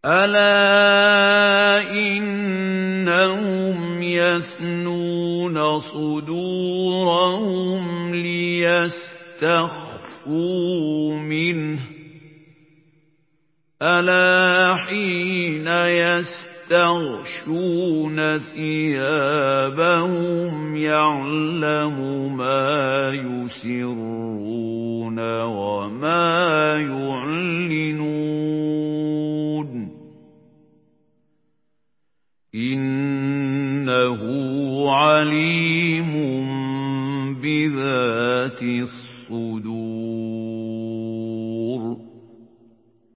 أَلَا إِنَّهُمْ يَثْنُونَ صُدُورَهُمْ لِيَسْتَخْفُوا مِنْهُ ۚ أَلَا حِينَ يَسْتَغْشُونَ ثِيَابَهُمْ يَعْلَمُ مَا يُسِرُّونَ وَمَا يُعْلِنُونَ ۚ إِنَّهُ عَلِيمٌ بِذَاتِ الصُّدُورِ